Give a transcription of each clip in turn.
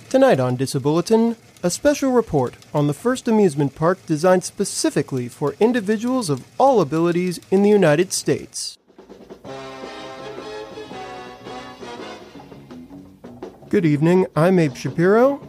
Tonight on Disability, a special report on the first amusement park designed specifically for individuals of all abilities in the United States. Good evening, I'm Abe Shapiro,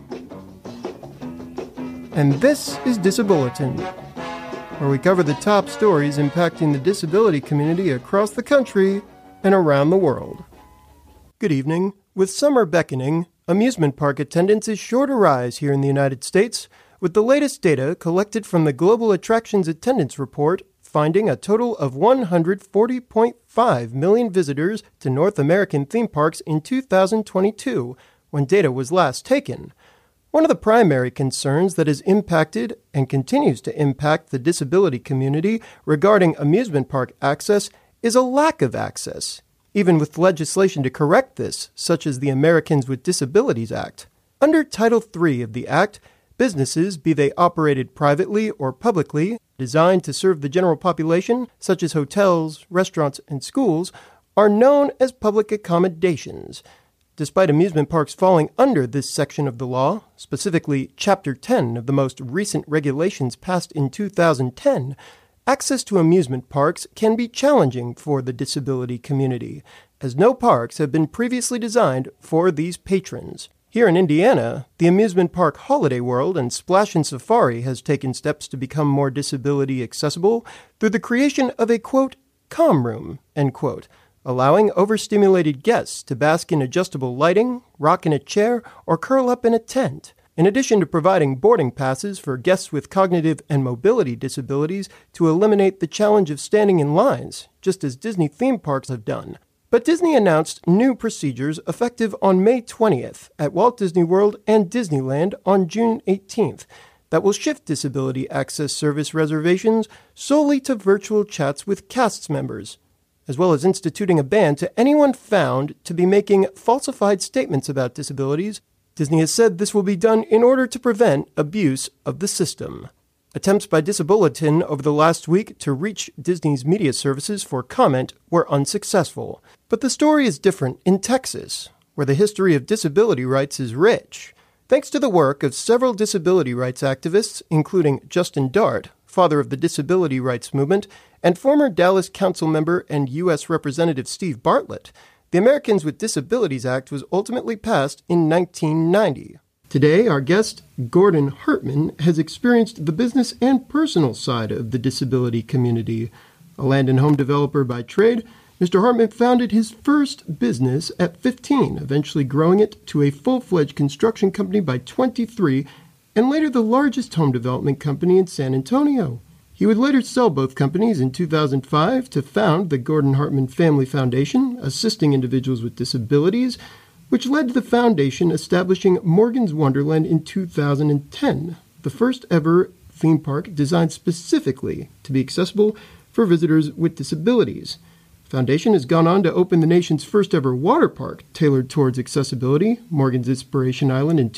and this is Disability, where we cover the top stories impacting the disability community across the country and around the world. Good evening. With summer beckoning, amusement park attendance is sure to rise here in the United States, with the latest data collected from the Global Attractions Attendance Report finding a total of 140.5 million visitors to North American theme parks in 2022, when data was last taken. One of the primary concerns that has impacted and continues to impact the disability community regarding amusement park access is a lack of access, even with legislation to correct this, such as the Americans with Disabilities Act. Under Title III of the Act, businesses, be they operated privately or publicly, designed to serve the general population, such as hotels, restaurants, and schools, are known as public accommodations. Despite amusement parks falling under this section of the law, specifically Chapter 10 of the most recent regulations passed in 2010, access to amusement parks can be challenging for the disability community, as no parks have been previously designed for these patrons. Here in Indiana, the amusement park Holiday World and Splash and Safari has taken steps to become more disability accessible through the creation of a, quote, calm room, end quote, allowing overstimulated guests to bask in adjustable lighting, rock in a chair, or curl up in a tent. In addition to providing boarding passes for guests with cognitive and mobility disabilities to eliminate the challenge of standing in lines, just as Disney theme parks have done. But Disney announced new procedures effective on May 20th at Walt Disney World and Disneyland on June 18th that will shift disability access service reservations solely to virtual chats with cast members, as well as instituting a ban to anyone found to be making falsified statements about disabilities. Disney has said this will be done in order to prevent abuse of the system. Attempts by Disability over the last week to reach Disney's media services for comment were unsuccessful. But the story is different in Texas, where the history of disability rights is rich. Thanks to the work of several disability rights activists, including Justin Dart, father of the disability rights movement, and former Dallas council member and U.S. Representative Steve Bartlett, the Americans with Disabilities Act was ultimately passed in 1990. Today, our guest, Gordon Hartman, has experienced the business and personal side of the disability community. A land and home developer by trade, Mr. Hartman founded his first business at 15, eventually growing it to a full-fledged construction company by 23, and later the largest home development company in San Antonio. He would later sell both companies in 2005 to found the Gordon Hartman Family Foundation, assisting individuals with disabilities, which led to the foundation establishing Morgan's Wonderland in 2010, the first ever theme park designed specifically to be accessible for visitors with disabilities. The foundation has gone on to open the nation's first ever water park tailored towards accessibility, Morgan's Inspiration Island, in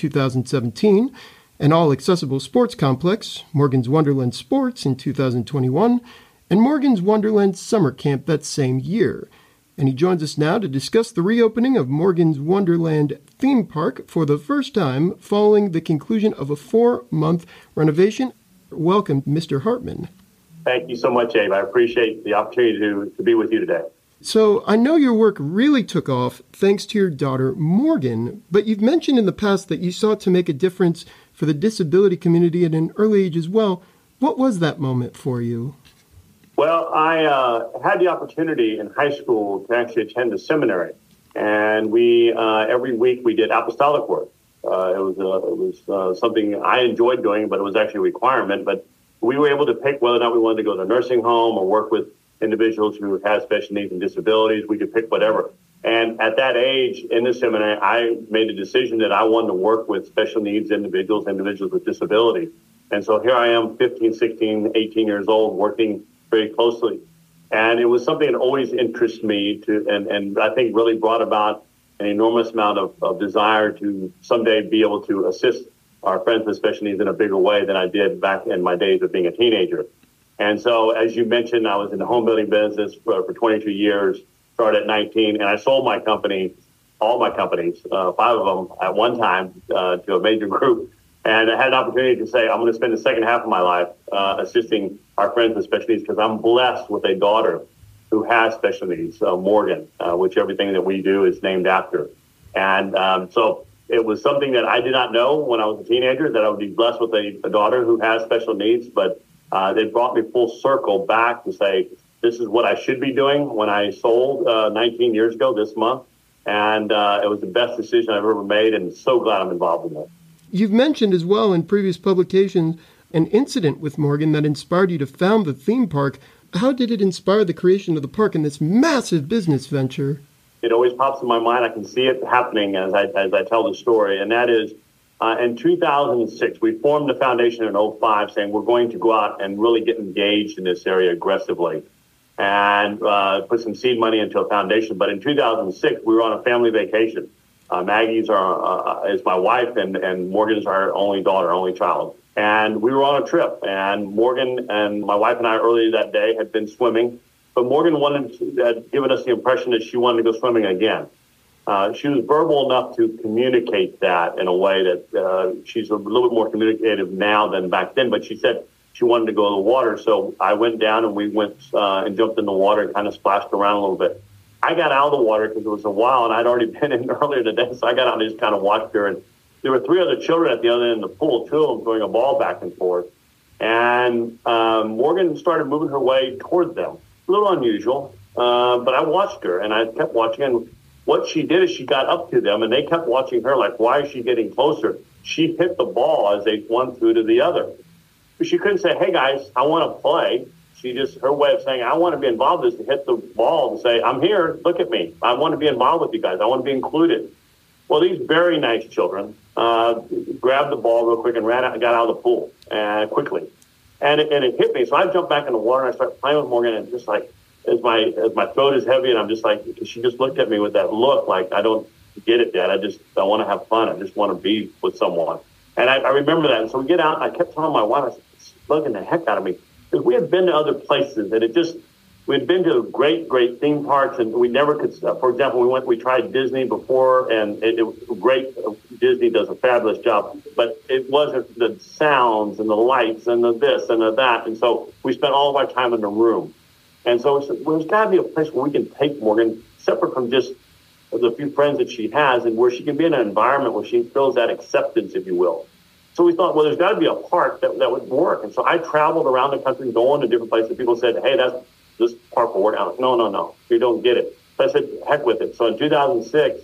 2017, an all-accessible sports complex, Morgan's Wonderland Sports, in 2021, and Morgan's Wonderland Summer Camp that same year. And he joins us now to discuss the reopening of Morgan's Wonderland theme park for the first time following the conclusion of a 4-month renovation. Welcome, Mr. Hartman. Thank you so much, Abe. I appreciate the opportunity to be with you today. So I know your work really took off thanks to your daughter, Morgan, but you've mentioned in the past that you sought to make a difference for the disability community at an early age as well. What was that moment for you? Well, I had the opportunity in high school to actually attend a seminary, and we every week we did apostolic work. It was something I enjoyed doing, but it was actually a requirement. But we were able to pick whether or not we wanted to go to a nursing home or work with individuals who had special needs and disabilities. We could pick whatever. And at that age in the seminary, I made a decision that I wanted to work with special needs individuals with disabilities. And so here I am, 15, 16, 18 years old, working very closely. And it was something that always interested me and I think really brought about an enormous amount of desire to someday be able to assist our friends with special needs in a bigger way than I did back in my days of being a teenager. And so, as you mentioned, I was in the home building business for 22 years, started at 19, and I sold my company all my companies, 5 of them at one time, to a major group. And I had an opportunity to say, I'm going to spend the second half of my life assisting our friends with special needs, because I'm blessed with a daughter who has special needs, Morgan, which everything that we do is named after. And so it was something that I did not know when I was a teenager, that I would be blessed with a daughter who has special needs. But they brought me full circle back to say, this is what I should be doing when I sold 19 years ago this month. And it was the best decision I've ever made, and so glad I'm involved in it. You've mentioned as well in previous publications an incident with Morgan that inspired you to found the theme park. How did it inspire the creation of the park and this massive business venture? It always pops in my mind. I can see it happening as I tell the story. And that is, in 2006, we formed the foundation in 2005 saying we're going to go out and really get engaged in this area aggressively and put some seed money into a foundation. But in 2006, we were on a family vacation. Maggie's is my wife, and Morgan's our only daughter, only child. And we were on a trip, and Morgan and my wife and I earlier that day had been swimming, but Morgan had given us the impression that she wanted to go swimming again. She was verbal enough to communicate that in a way that she's a little bit more communicative now than back then, but she said she wanted to go in the water. So I went down, and we went and jumped in the water and kind of splashed around a little bit. I got out of the water because it was a while, and I'd already been in earlier today, so I got out and just kind of watched her. And there were 3 other children at the other end of the pool, 2 of them throwing a ball back and forth. And Morgan started moving her way toward them. A little unusual, but I watched her, and I kept watching. And what she did is she got up to them, and they kept watching her like, why is she getting closer? She hit the ball as they one threw to the other. But she couldn't say, hey, guys, I want to play. She just, her way of saying, I want to be involved is to hit the ball and say, I'm here, look at me. I want to be involved with you guys. I want to be included. Well, these very nice children grabbed the ball real quick and ran out and got out of the pool quickly. And it hit me. So I jumped back in the water, and I started playing with Morgan, and just like, as my throat is heavy, and I'm just like, she just looked at me with that look like, I don't get it, Dad. I want to have fun. I just want to be with someone. And I remember that. And so we get out, and I kept telling my wife, I said, it's bugging the heck out of me. Because we had been to other places, and we'd been to great, great theme parks, and we never could, for example, we tried Disney before, and it was great. Disney does a fabulous job, but it wasn't the sounds and the lights and the this and the that. And so we spent all of our time in the room. And so we said, well, there's got to be a place where we can take Morgan, separate from just the few friends that she has, and where she can be in an environment where she feels that acceptance, if you will. So we thought, well, there's got to be a park that would work. And so I traveled around the country, going to different places. People said, hey, this park will work. I'm like, no, you don't get it. So I said, heck with it. So in 2006,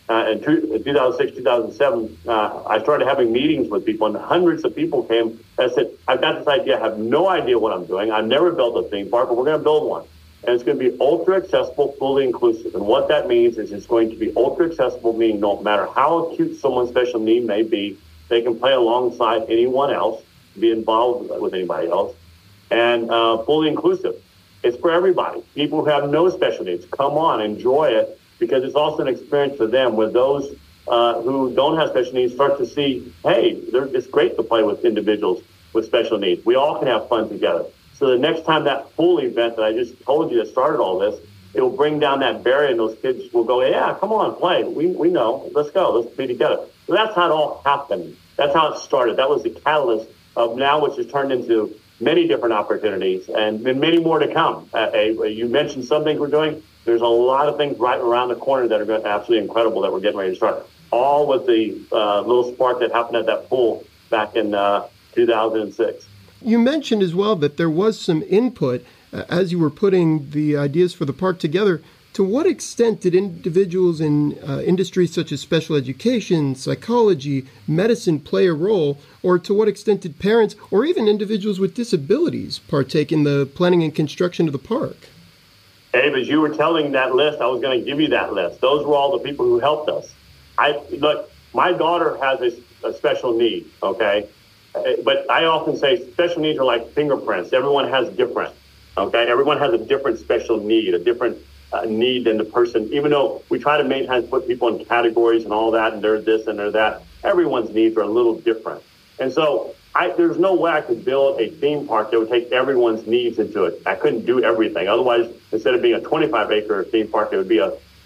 2007, I started having meetings with people, and hundreds of people came. I said, I've got this idea. I have no idea what I'm doing. I've never built a theme park, but we're going to build one. And it's going to be ultra accessible, fully inclusive. And what that means is it's going to be ultra accessible, meaning no matter how acute someone's special need may be, they can play alongside anyone else, be involved with anybody else, and fully inclusive. It's for everybody. People who have no special needs, come on, enjoy it, because it's also an experience for them where those who don't have special needs start to see, hey, it's great to play with individuals with special needs. We all can have fun together. So the next time that full event that I just told you that started all this, it will bring down that barrier, and those kids will go, yeah, come on, play. We know. Let's go. Let's be together. So that's how it all happened. That's how it started. That was the catalyst of now, which has turned into many different opportunities and many more to come. You mentioned some things we're doing. There's a lot of things right around the corner that are absolutely incredible that we're getting ready to start. All with the little spark that happened at that pool back in 2006. You mentioned as well that there was some input as you were putting the ideas for the park together. To what extent did individuals in industries such as special education, psychology, medicine play a role, or to what extent did parents or even individuals with disabilities partake in the planning and construction of the park? Abe, as you were telling that list, I was going to give you that list. Those were all the people who helped us. Look, my daughter has a special need, okay? But I often say special needs are like fingerprints. Everyone has different, okay? Everyone has a different special need, a different need than the person, even though we try to many times put people in categories and all that, and they're this and they're that, everyone's needs are a little different. And so there's no way I could build a theme park that would take everyone's needs into it. I couldn't do everything. Otherwise, instead of being a 25-acre theme park, it would be a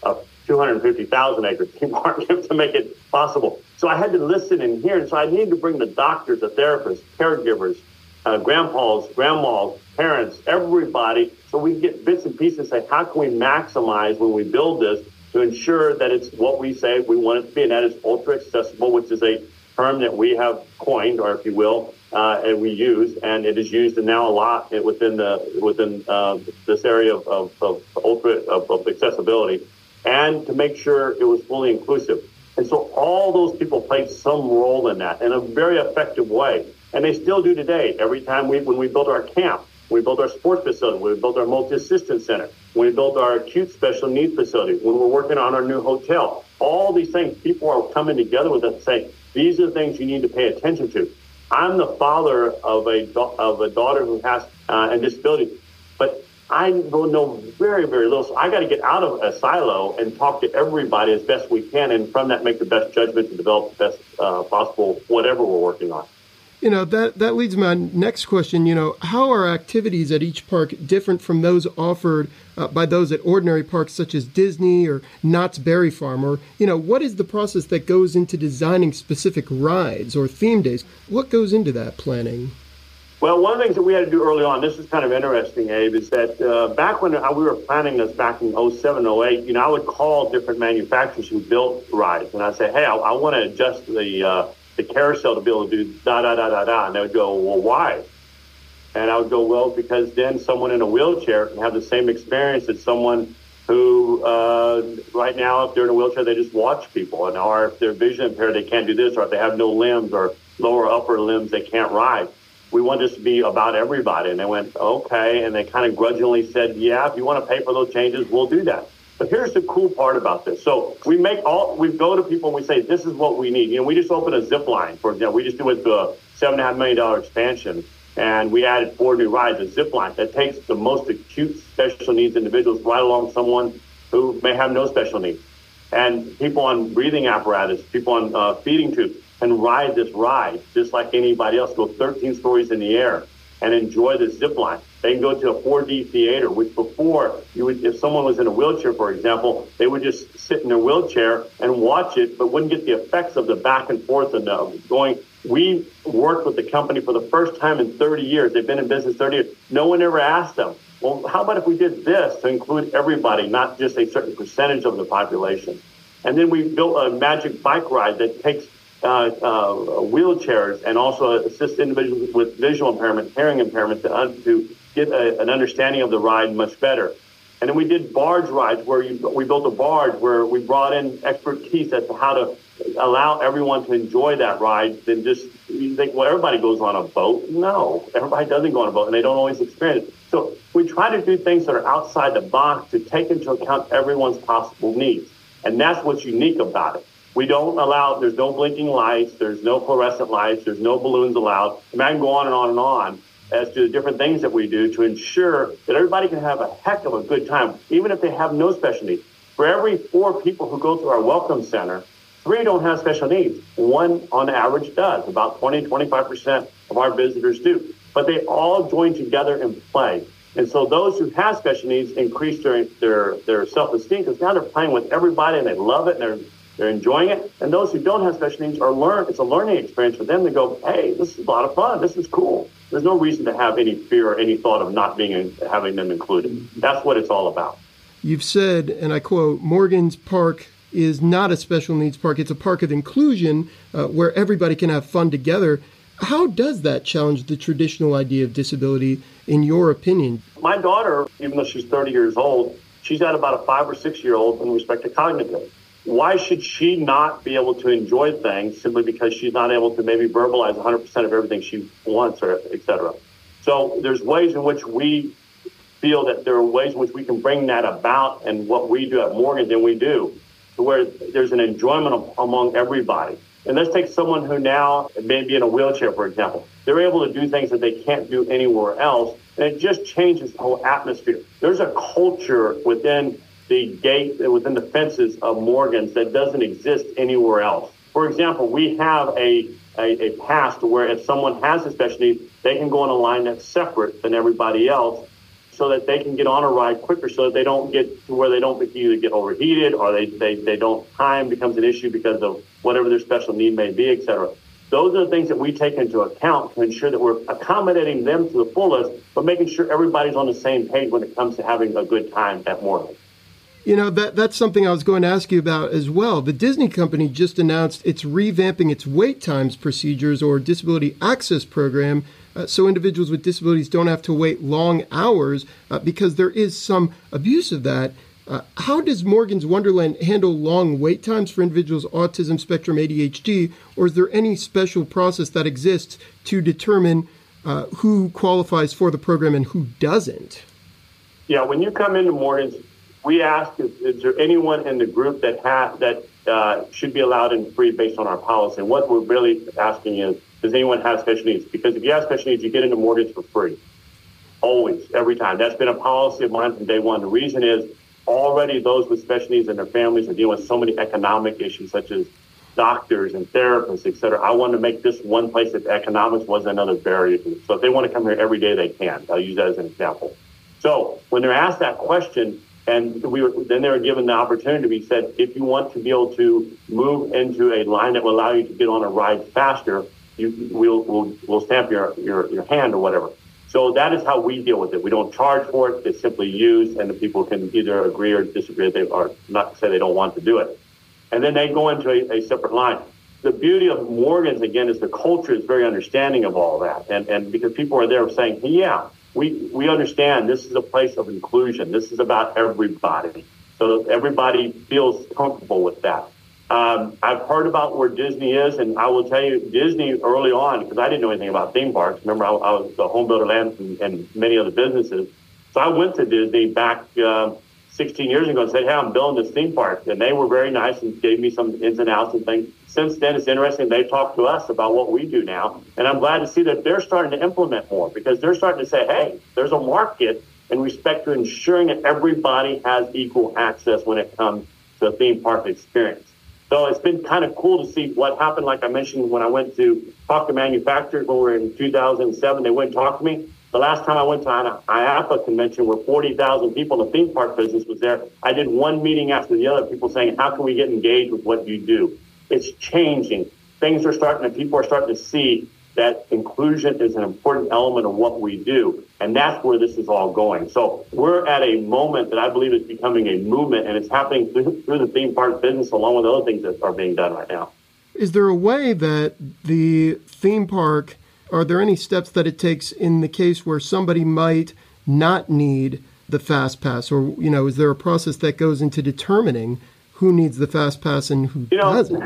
250,000 acres. People aren't able to make it possible. So I had to listen and hear. And so I needed to bring the doctors, the therapists, caregivers, grandpas, grandmas, parents, everybody, so we can get bits and pieces and say, how can we maximize when we build this to ensure that it's what we say we want it to be, and that is ultra accessible, which is a term that we have coined, or if you will, and we use, and it is used now a lot within this area of ultra of accessibility, and to make sure it was fully inclusive. And so all those people played some role in that in a very effective way. And they still do today. Every time when we built our camp, we built our sports facility, we built our multi-assistance center, when we built our acute special needs facility, when we're working on our new hotel, all these things, people are coming together with us and saying, these are the things you need to pay attention to. I'm the father of a daughter who has a disability, but I know very, very little. So I got to get out of a silo and talk to everybody as best we can, and from that make the best judgment to develop the best possible whatever we're working on. That leads my next question. How are activities at each park different from those offered by those at ordinary parks such as Disney or Knott's Berry Farm? Or, what is the process that goes into designing specific rides or theme days? What goes into that planning? Well, one of the things that we had to do early on, this is kind of interesting, Abe, is that back when we were planning this back in 07, 08, I would call different manufacturers who built rides, and I'd say, hey, I want to adjust the carousel to be able to do da-da-da-da-da. And they would go, well, why? And I would go, well, because then someone in a wheelchair can have the same experience as someone who right now, if they're in a wheelchair, they just watch people. Or if they're vision impaired, they can't do this. Or if they have no limbs or lower upper limbs, they can't ride. We want this to be about everybody. And they went, okay. And they kind of grudgingly said, yeah, if you want to pay for those changes, we'll do that. But here's the cool part about this. So we go to people and we say, this is what we need. We just opened a zip line, for example. We just went to a $7.5 million expansion, and we added 4 new rides, a zip line that takes the most acute special needs individuals right along someone who may have no special needs. And people on breathing apparatus, people on feeding tubes can ride this ride just like anybody else, go 13 stories in the air and enjoy the zip line. They can go to a 4D theater, which before, if someone was in a wheelchair, for example, they would just sit in their wheelchair and watch it, but wouldn't get the effects of the back and forth and going. We worked with the company for the first time in 30 years. They've been in business 30 years. No one ever asked them, well, how about if we did this to include everybody, not just a certain percentage of the population? And then we built a magic bike ride that takes wheelchairs and also assists individuals with visual impairment, hearing impairment to get an understanding of the ride much better. And then we did barge rides where we built a barge where we brought in expertise as to how to allow everyone to enjoy that ride. Then just you think, well, everybody goes on a boat. No, everybody doesn't go on a boat, and they don't always experience it. So we try to do things that are outside the box to take into account everyone's possible needs. And that's what's unique about it. We don't allow, there's no blinking lights, there's no fluorescent lights, there's no balloons allowed. I mean, I can go on and on and on as to the different things that we do to ensure that everybody can have a heck of a good time, even if they have no special needs. For every 4 people who go through our welcome center, 3 don't have special needs. 1 on average does. About 20-25% of our visitors do. But they all join together and play. And so those who have special needs increase their self-esteem because now they're playing with everybody and they love it and they're enjoying it. And those who don't have special needs it's a learning experience for them to go, hey, this is a lot of fun. This is cool. There's no reason to have any fear or any thought of not having them included. That's what it's all about. You've said, and I quote, Morgan's Park is not a special needs park. It's a park of inclusion where everybody can have fun together. How does that challenge the traditional idea of disability, in your opinion? My daughter, even though she's 30 years old, she's at about a 5 or 6 year old in respect to cognitive. Why should she not be able to enjoy things simply because she's not able to maybe verbalize 100% of everything she wants, or et cetera? So there's ways in which we feel that there are ways in which we can bring that about, and what we do at Morgan than we do, to where there's an enjoyment among everybody. And let's take someone who now may be in a wheelchair, for example. They're able to do things that they can't do anywhere else, and it just changes the whole atmosphere. There's a culture within the gate, within the fences of Morgan's that doesn't exist anywhere else. For example, we have a pass to where if someone has a special need, they can go on a line that's separate than everybody else so that they can get on a ride quicker, so that they don't get to where they don't either get overheated or they don't, time becomes an issue because of whatever their special need may be, et cetera. Those are the things that we take into account to ensure that we're accommodating them to the fullest, but making sure everybody's on the same page when it comes to having a good time at Moreland. You know, that's something I was going to ask you about as well. The Disney company just announced it's revamping its wait times procedures or disability access program so individuals with disabilities don't have to wait long hours because there is some abuse of that. How does Morgan's Wonderland handle long wait times for individuals with autism spectrum ADHD, or is there any special process that exists to determine who qualifies for the program and who doesn't? Yeah, when you come into Morgan's, we ask, is there anyone in the group that should be allowed in free based on our policy? And what we're really asking is, does anyone have special needs? Because if you have special needs, you get into Morgan's for free. Always, every time. That's been a policy of mine from day one. The reason is already those with special needs and their families are dealing with so many economic issues such as doctors and therapists, et cetera. I wanted to make this one place that economics wasn't another barrier to them. So if they want to come here every day, they can. I'll use that as an example. So when they're asked that question, and then they were given the opportunity to be said, if you want to be able to move into a line that will allow you to get on a ride faster, we'll stamp your hand or whatever. So that is how we deal with it. We don't charge for it. It's simply used, and the people can either agree or disagree. They are not to say they don't want to do it. And then they go into a separate line. The beauty of Morgan's, again, is the culture is very understanding of all that. And because people are there saying, hey, yeah, we understand this is a place of inclusion. This is about everybody. So everybody feels comfortable with that. I've heard about where Disney is, and I will tell you, Disney early on, because I didn't know anything about theme parks. Remember, I was the home builder land and many other businesses. So I went to Disney back 16 years ago and said, hey, I'm building this theme park. And they were very nice and gave me some ins and outs and things. Since then, it's interesting. They talk to us about what we do now. And I'm glad to see that they're starting to implement more because they're starting to say, hey, there's a market in respect to ensuring that everybody has equal access when it comes to a theme park experience. So it's been kind of cool to see what happened. Like I mentioned, when I went to talk to manufacturers when we were in 2007, they wouldn't talk to me. The last time I went to an IAAPA convention where 40,000 people in the theme park business was there, I did one meeting after the other, people saying, how can we get engaged with what you do? It's changing. People are starting to see that inclusion is an important element of what we do. And that's where this is all going. So we're at a moment that I believe is becoming a movement, and it's happening through the theme park business along with other things that are being done right now. Is there a way that the theme park, are there any steps that it takes in the case where somebody might not need the Fast Pass? Or, is there a process that goes into determining who needs the Fast Pass and who doesn't?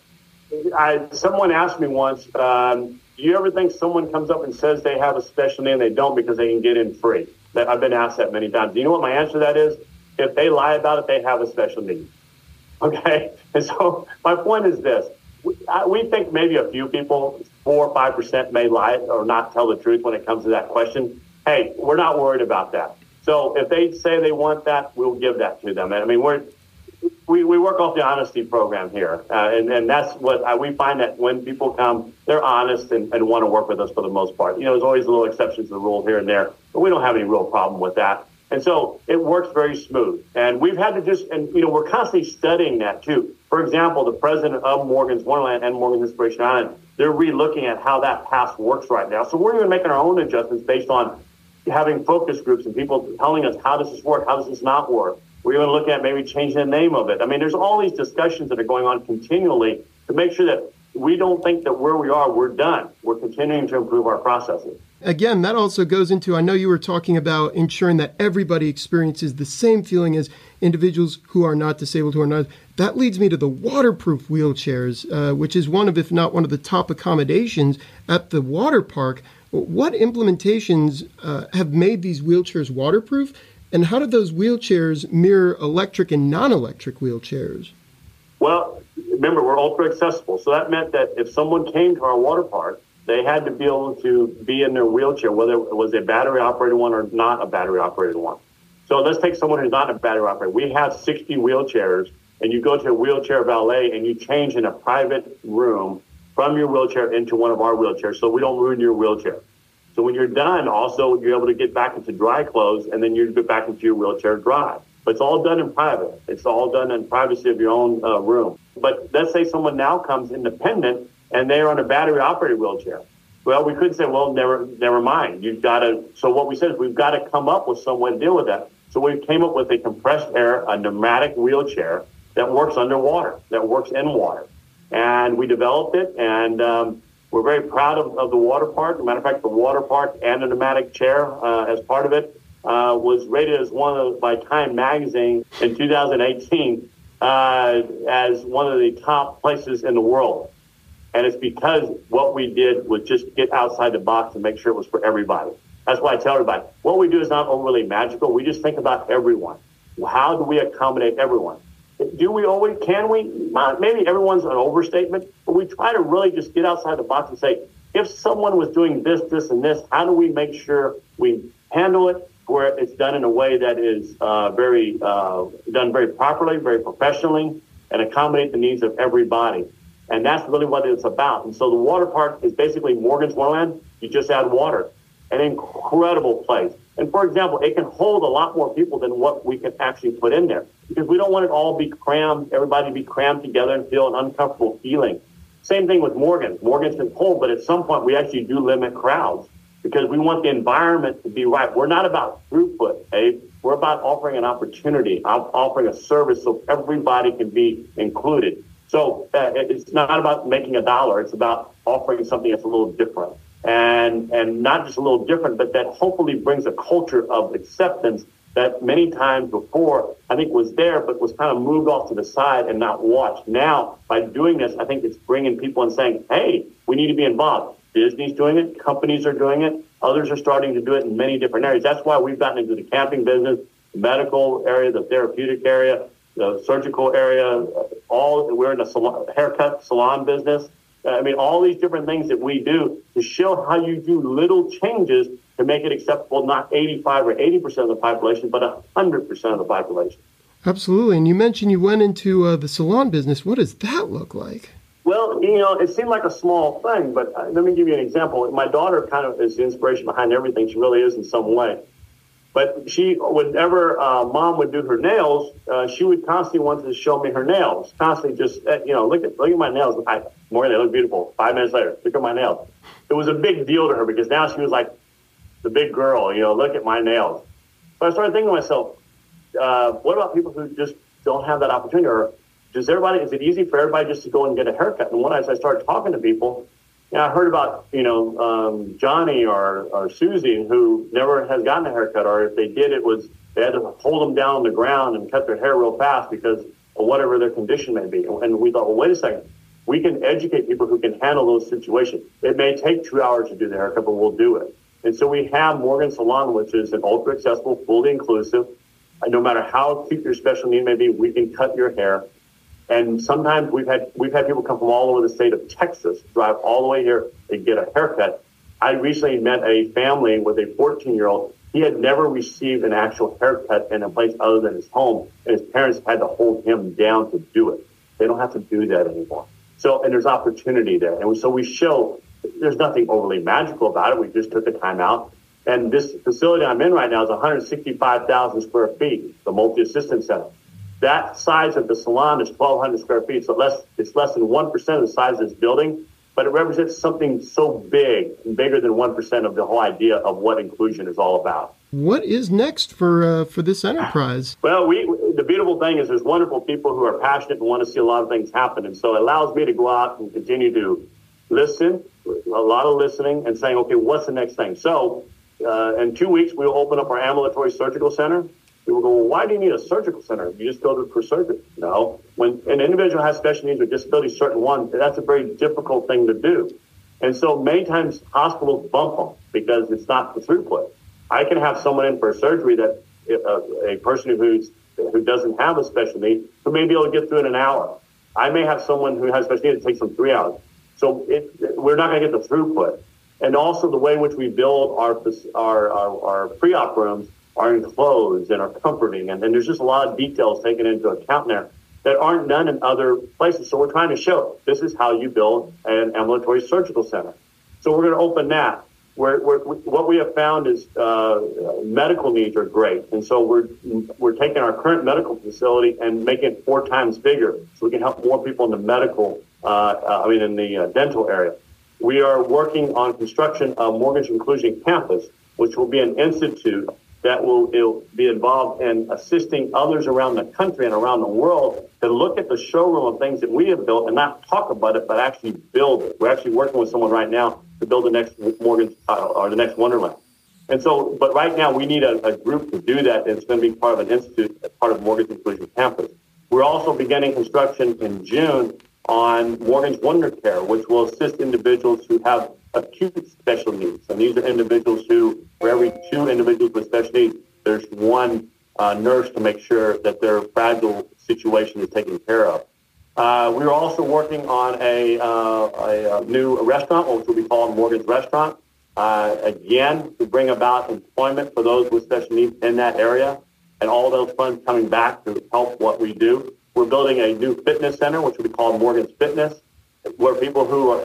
Someone asked me once, do you ever think someone comes up and says they have a special need and they don't because they can get in free? I've been asked that many times. Do you know what my answer to that is? If they lie about it, they have a special need. Okay? And so my point is this. We think maybe a few people, 4 or 5% may lie or not tell the truth when it comes to that question. Hey, we're not worried about that. So if they say they want that, we'll give that to them. And I mean, we work off the honesty program here. And that's what we find that when people come, they're honest and want to work with us for the most part. There's always little exceptions to the rule here and there, but we don't have any real problem with that. And so it works very smooth. And we've had to we're constantly studying that too. For example, the president of Morgan's Wonderland and Morgan's Inspiration Island, they're re-looking at how that pass works right now. So we're even making our own adjustments based on having focus groups and people telling us, how does this work? How does this not work? We're even looking at maybe changing the name of it. I mean, there's all these discussions that are going on continually to make sure that we don't think that where we are, we're done. We're continuing to improve our processes. Again, that also goes into, I know you were talking about ensuring that everybody experiences the same feeling as individuals who are not disabled, who are not. That leads me to the waterproof wheelchairs, which is one of, if not one of the top accommodations at the water park. What implementations have made these wheelchairs waterproof? And how do those wheelchairs mirror electric and non-electric wheelchairs? Well, remember, we're ultra accessible. So that meant that if someone came to our water park, they had to be able to be in their wheelchair, whether it was a battery-operated one or not a battery-operated one. So let's take someone who's not a battery-operated. We have 60 wheelchairs, and you go to a wheelchair valet, and you change in a private room from your wheelchair into one of our wheelchairs, so we don't ruin your wheelchair. So when you're done, also, you're able to get back into dry clothes, and then you get back into your wheelchair dry. But it's all done in private. It's all done in privacy of your own room. But let's say someone now comes independent, and they're on a battery-operated wheelchair. Well, we could say, well, never mind. You've got to. So what we said is we've got to come up with someone to deal with that. So we came up with a compressed air, a pneumatic wheelchair that works underwater, that works in water. And we developed it, and we're very proud of the water park. As a matter of fact, the water park and the pneumatic chair as part of it was rated as by Time Magazine in 2018 as one of the top places in the world. And it's because what we did was just get outside the box and make sure it was for everybody. That's why I tell everybody, what we do is not overly magical. We just think about everyone. How do we accommodate everyone? Do we always, can we? Maybe everyone's an overstatement, but we try to really just get outside the box and say, if someone was doing this, this, and this, how do we make sure we handle it where it's done in a way that is done very properly, very professionally, and accommodate the needs of everybody? And that's really what it's about. And so the water park is basically Morgan's Wonderland. You just add water. An incredible place. And for example, it can hold a lot more people than what we can actually put in there, because we don't want it all be crammed, everybody be crammed together and feel an uncomfortable feeling. Same thing with Morgan. Morgan's can hold, but at some point we actually do limit crowds because we want the environment to be right. We're not about throughput, Abe. We're about offering an opportunity, offering a service so everybody can be included. So it's not about making a dollar. It's about offering something that's a little different. And not just a little different, but that hopefully brings a culture of acceptance that many times before I think was there, but was kind of moved off to the side and not watched. Now, by doing this, I think it's bringing people and saying, hey, we need to be involved. Disney's doing it. Companies are doing it. Others are starting to do it in many different areas. That's why we've gotten into the camping business, the medical area, the therapeutic area, the surgical area. We're in the haircut salon business. I mean, all these different things that we do to show how you do little changes to make it acceptable, not 85 or 80% of the population, but 100% of the population. Absolutely. And you mentioned you went into the salon business. What does that look like? Well, it seemed like a small thing, but let me give you an example. My daughter kind of is the inspiration behind everything. She really is in some way. But whenever Mom would do her nails, she would constantly want to show me her nails. Constantly just, look at my nails. Morgan, they look beautiful. 5 minutes later, look at my nails. It was a big deal to her because now she was like the big girl, look at my nails. But I started thinking to myself, what about people who just don't have that opportunity? Or is it easy for everybody just to go and get a haircut? And as I started talking to people, I heard about, Johnny or Susie who never has gotten a haircut, or if they did, they had to hold them down on the ground and cut their hair real fast because of whatever their condition may be. And we thought, well, wait a second. We can educate people who can handle those situations. It may take 2 hours to do the haircut, but we'll do it. And so we have Morgan Salon, which is an ultra accessible, fully inclusive. And no matter how cute your special need may be, we can cut your hair. And sometimes we've had people come from all over the state of Texas, drive all the way here to get a haircut. I recently met a family with a 14-year-old. He had never received an actual haircut in a place other than his home, and his parents had to hold him down to do it. They don't have to do that anymore. So, and there's opportunity there. And so we show there's nothing overly magical about it. We just took the time out. And this facility I'm in right now is 165,000 square feet, the multi-assistant center. That size of the salon is 1,200 square feet, so it's less than 1% of the size of this building, but it represents something so big, and bigger than 1% of the whole idea of what inclusion is all about. What is next for this enterprise? Well, the beautiful thing is there's wonderful people who are passionate and want to see a lot of things happen, and so it allows me to go out and continue to listen, a lot of listening, and saying, okay, what's the next thing? So in 2 weeks, we'll open up our ambulatory surgical center. People go, well, why do you need a surgical center? You just go for surgery. No. When an individual has special needs or disabilities, certain one, that's a very difficult thing to do. And so many times hospitals bump them because it's not the throughput. I can have someone in for a surgery that a person who doesn't have a special need who may be able to get through in an hour. I may have someone who has special needs that takes them 3 hours. So we're not going to get the throughput. And also the way in which we build our pre-op rooms are enclosed and are comforting. And there's just a lot of details taken into account there that aren't done in other places. So we're trying to show this is how you build an ambulatory surgical center. So we're going to open that. what we have found is medical needs are great, and so we're taking our current medical facility and making it 4 times bigger, so we can help more people in the medical, in the dental area. We are working on construction of Mortgage Inclusion Campus, which will be an institute that will be involved in assisting others around the country and around the world to look at the showroom of things that we have built and not talk about it, but actually build it. We're actually working with someone right now to build the next Morgan or the next Wonderland. And so, but right now we need a group to do that. And it's going to be part of an institute, part of Mortgage Inclusion Campus. We're also beginning construction in June on Morgan's Wonder Care, which will assist individuals who have acute special needs. And these are individuals who, for every 2 individuals with special needs, there's 1 nurse to make sure that their fragile situation is taken care of. We're also working on a new restaurant, which will be called Morgan's Restaurant, again, to bring about employment for those with special needs in that area, and all those funds coming back to help what we do. We're building a new fitness center, which will be called Morgan's Fitness, where people who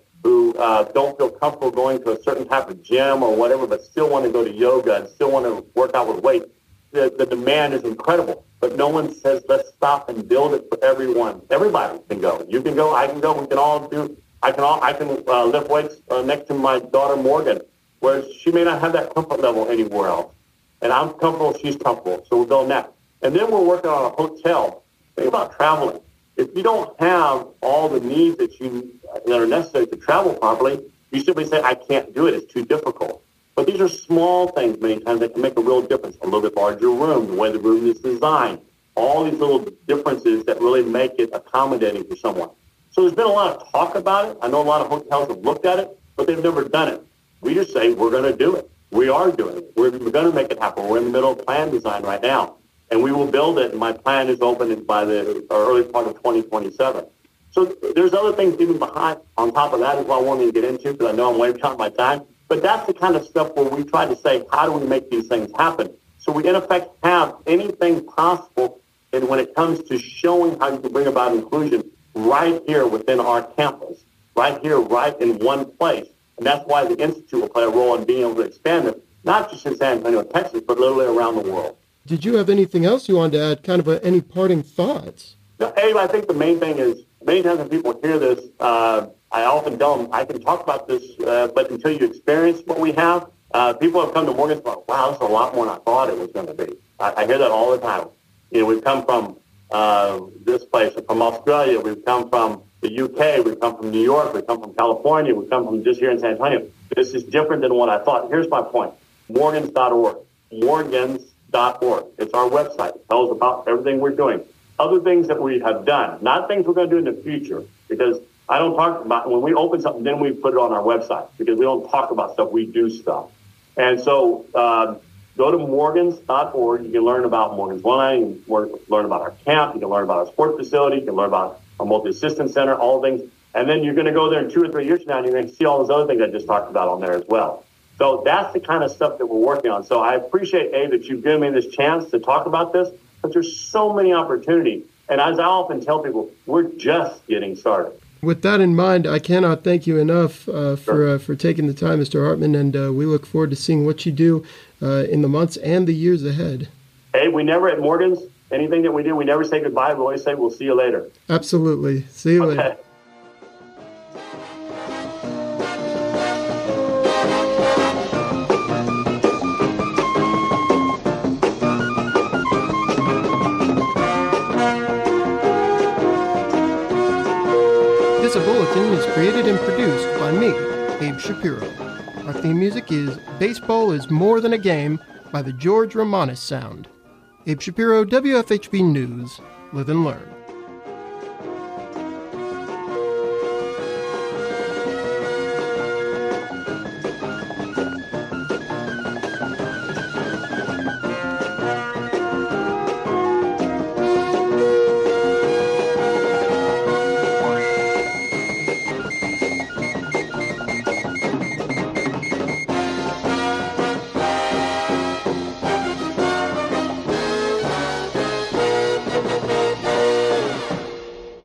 don't feel comfortable going to a certain type of gym or whatever, but still want to go to yoga and still want to work out with weight. The demand is incredible, but no one says, let's stop and build it for everyone. Everybody can go. You can go. I can go. We can all do. I can lift weights next to my daughter Morgan, where she may not have that comfort level anywhere else. And I'm comfortable. She's comfortable. So we're building that. And then we're working on a hotel. Think about traveling. If you don't have all the needs that are necessary to travel properly, you simply say, I can't do it. It's too difficult. But these are small things many times that can make a real difference. A little bit larger room, the way the room is designed, all these little differences that really make it accommodating for someone. So there's been a lot of talk about it. I know a lot of hotels have looked at it, but they've never done it. We just say, we're going to do it. We are doing it. We're going to make it happen. We're in the middle of plan design right now, and we will build it, and my plan is open by the early part of 2027. So there's other things even behind, on top of that is what I wanted to get into, because I know I'm way beyond my time. But that's the kind of stuff where we try to say, how do we make these things happen? So we, in effect, have anything possible, and when it comes to showing how you can bring about inclusion right here within our campus, right here, right in one place. And that's why the Institute will play a role in being able to expand it, not just in San Antonio, Texas, but literally around the world. Did you have anything else you wanted to add, kind of any parting thoughts? No, Abe, I think the main thing is, many times when people hear this, I often tell them, I can talk about this, but until you experience what we have, people have come to Morgan's and wow, this is a lot more than I thought it was going to be. I hear that all the time. You know, we've come from this place, from Australia, we've come from the UK, we've come from New York, we've come from California, we've come from just here in San Antonio. This is different than what I thought. Here's my point. Morgans.org. Morgans.org. It's our website. It tells about everything we're doing. Other things that we have done, not things we're going to do in the future, because I don't talk about, when we open something, then we put it on our website, because we don't talk about stuff, we do stuff. And so go to Morgans.org. You can learn about Morgan's Wonderland. You can learn about our camp. You can learn about our sports facility. You can learn about our multi-assistance center, all things. And then you're going to go there in 2 or 3 years from now, and you're going to see all those other things I just talked about on there as well. So that's the kind of stuff that we're working on. So I appreciate, Abe, that you've given me this chance to talk about this, but there's so many opportunities. And as I often tell people, we're just getting started. With that in mind, I cannot thank you enough for taking the time, Mr. Hartman, and we look forward to seeing what you do in the months and the years ahead. Hey, we never at Morgan's, anything that we do, we never say goodbye. We always say we'll see you later. Absolutely. See you later. This Bulletin is created and produced by me, Abe Shapiro. Our theme music is Baseball is More Than a Game by the George Romanes Sound. Abe Shapiro, WFHB News. Live and learn.